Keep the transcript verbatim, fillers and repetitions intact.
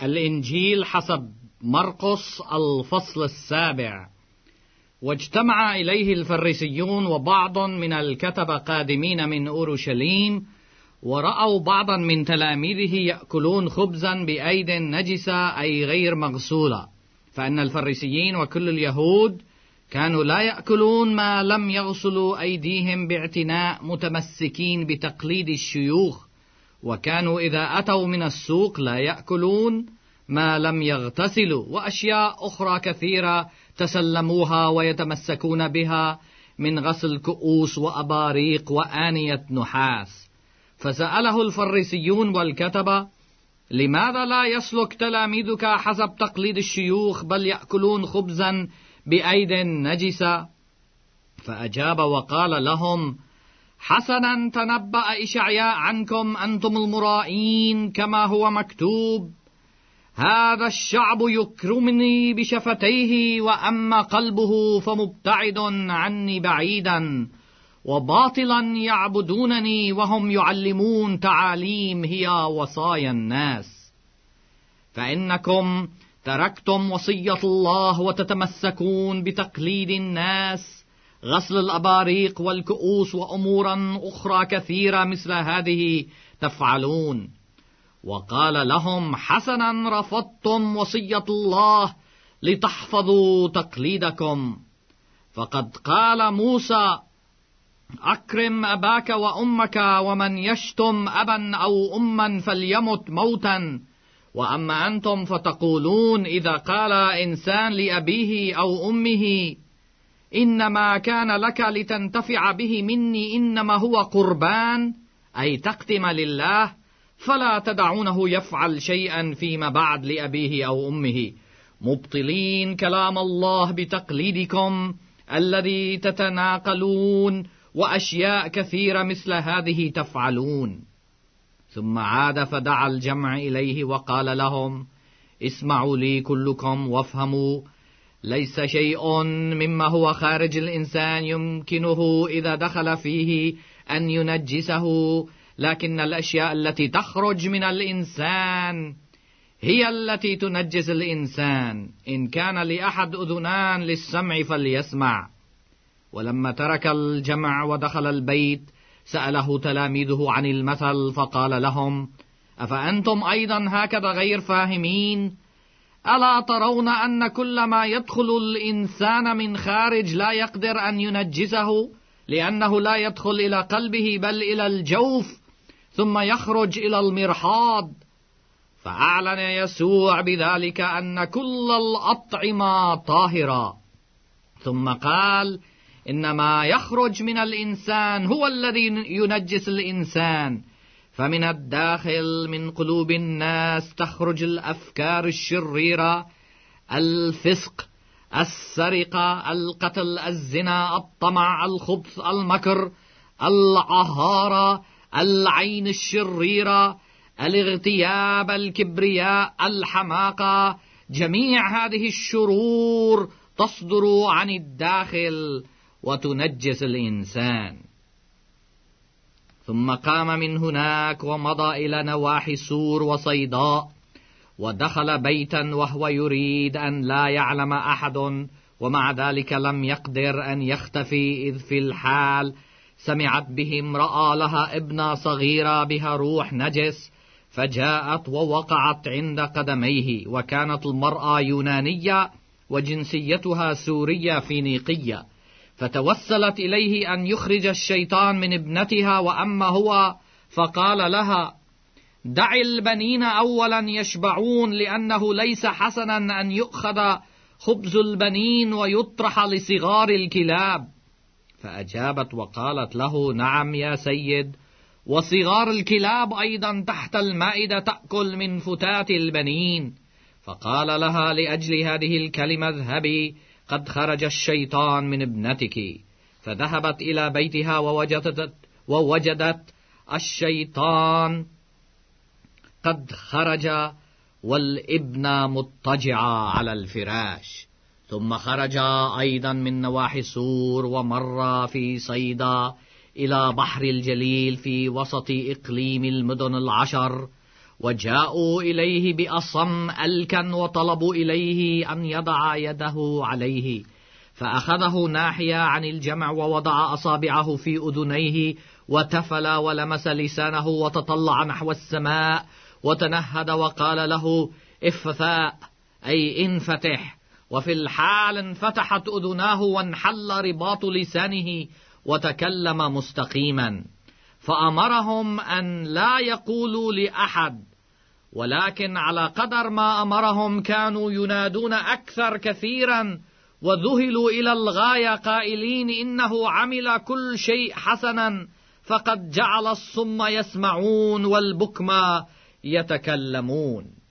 الإنجيل حسب مرقس الفصل السابع. واجتمع إليه الفريسيون وبعض من الكتبة قادمين من أورشليم، ورأوا بعضا من تلاميذه يأكلون خبزا بأيد نجسة أي غير مغسولة، فإن الفريسيين وكل اليهود كانوا لا يأكلون ما لم يغسلوا أيديهم باعتناء، متمسكين بتقليد الشيوخ، وكانوا إذا أتوا من السوق لا يأكلون ما لم يغتسلوا، وأشياء أخرى كثيرة تسلموها ويتمسكون بها من غسل كؤوس وأباريق وآنية نحاس. فسأله الفريسيون والكتبة: لماذا لا يسلك تلاميذك حسب تقليد الشيوخ، بل يأكلون خبزا بأيد نجسة؟ فأجاب وقال لهم: حسنا تنبأ إشعياء عنكم أنتم المرائين، كما هو مكتوب: هذا الشعب يكرمني بشفتيه، وأما قلبه فمبتعد عني بعيدا، وباطلا يعبدونني وهم يعلمون تعاليم هي وصايا الناس. فإنكم تركتم وصية الله وتتمسكون بتقليد الناس، غسل الأباريق والكؤوس وأمورا أخرى كثيرة مثل هذه تفعلون. وقال لهم: حسنا رفضتم وصية الله لتحفظوا تقليدكم. فقد قال موسى: أكرم أباك وأمك، ومن يشتم أبا أو أما فليمت موتا. وأما أنتم فتقولون: إذا قال إنسان لأبيه أو أمه: إنما كان لك لتنتفع به مني، إنما هو قربان، أي تقدم لله، فلا تدعونه يفعل شيئا فيما بعد لأبيه أو أمه، مبطلين كلام الله بتقليدكم الذي تتناقلون، وأشياء كثيرة مثل هذه تفعلون. ثم عاد فدعا الجمع إليه وقال لهم: اسمعوا لي كلكم وافهموا، ليس شيء مما هو خارج الإنسان يمكنه إذا دخل فيه أن ينجسه، لكن الأشياء التي تخرج من الإنسان هي التي تنجس الإنسان. إن كان لأحد أذنان للسمع فليسمع. ولما ترك الجمع ودخل البيت سأله تلاميذه عن المثل، فقال لهم: أفأنتم أيضا هكذا غير فاهمين؟ ألا ترون أن كل ما يدخل الإنسان من خارج لا يقدر أن ينجسه، لأنه لا يدخل إلى قلبه بل إلى الجوف، ثم يخرج إلى المرحاض؟ فأعلن يسوع بذلك أن كل الأطعمة طاهرة. ثم قال: إنما يخرج من الإنسان هو الذي ينجس الإنسان، فمن الداخل من قلوب الناس تخرج الأفكار الشريرة، الفسق، السرقة، القتل، الزنا، الطمع، الخبث، المكر، العهارة، العين الشريرة، الاغتياب، الكبرياء، الحماقة. جميع هذه الشرور تصدر عن الداخل وتنجس الإنسان. ثم قام من هناك ومضى إلى نواحي سور وصيداء، ودخل بيتا وهو يريد أن لا يعلم أحد، ومع ذلك لم يقدر أن يختفي، إذ في الحال سمعت به امرأة لها ابنة صغيرة بها روح نجس، فجاءت ووقعت عند قدميه. وكانت المرأة يونانية وجنسيتها سورية فينيقية، فتوسلت إليه أن يخرج الشيطان من ابنتها. وأما هو فقال لها: دع البنين أولا يشبعون، لأنه ليس حسنا أن يؤخذ خبز البنين ويطرح لصغار الكلاب. فأجابت وقالت له: نعم يا سيد، وصغار الكلاب أيضا تحت المائدة تأكل من فتات البنين. فقال لها: لأجل هذه الكلمة اذهبي، قد خرج الشيطان من ابنتك. فذهبت إلى بيتها ووجدت, ووجدت الشيطان قد خرج والابن مضطجعة على الفراش. ثم خرج أيضا من نواحي سور، ومر في صيدا إلى بحر الجليل في وسط إقليم المدن العشر، وجاءوا إليه بأصم ألكا وطلبوا إليه أن يضع يده عليه، فأخذه ناحية عن الجمع ووضع أصابعه في أذنيه وتفل ولمس لسانه وتطلع نحو السماء وتنهد وقال له افتثاء أي انفتح، وفي الحال انفتحت أذناه وانحل رباط لسانه وتكلم مستقيما، فأمرهم أن لا يقولوا لأحد، ولكن على قدر ما أمرهم كانوا ينادون أكثر كثيرا وذهلوا إلى الغاية قائلين إنه عمل كل شيء حسنا، فقد جعل الصم يسمعون والبكم يتكلمون.